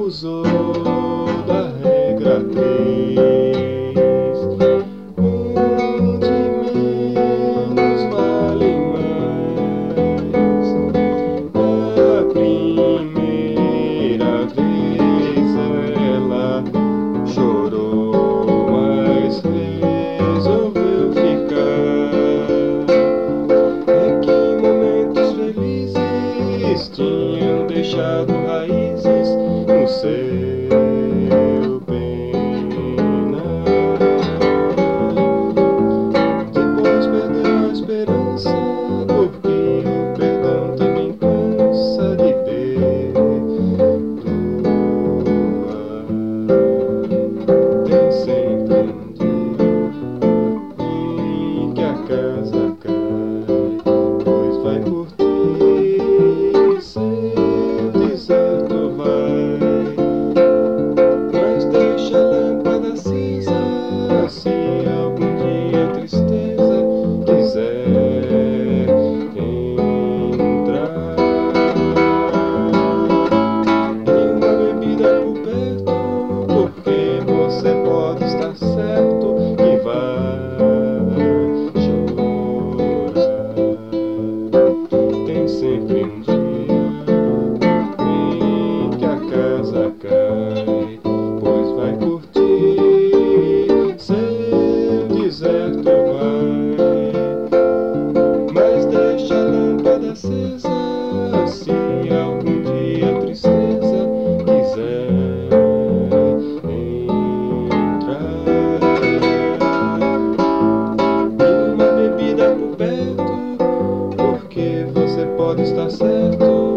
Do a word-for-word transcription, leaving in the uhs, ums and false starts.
abusou da regra três, onde menos vale mais. A primeira vez ela chorou, mas resolveu ficar. É que momentos felizes tinham deixado raízes no seu penar. Depois perdeu a esperança, porque o perdão também cansa de perdoar. Tem sempre um dia em que a casa cai, pois vai curtir seu deserto vai. Mas deixa a lâmpada acesa, se algum dia a tristeza quiser entrar. E uma bebida por perto, porque você pode estar certo que vai chorar. Tem sempre um dia em que a casa cai, pois vai curtir seu deserto vai. Mas deixa a lâmpada acesa, se algum dia a tristeza quiser entrar. E uma bebida por perto, porque você pode estar certo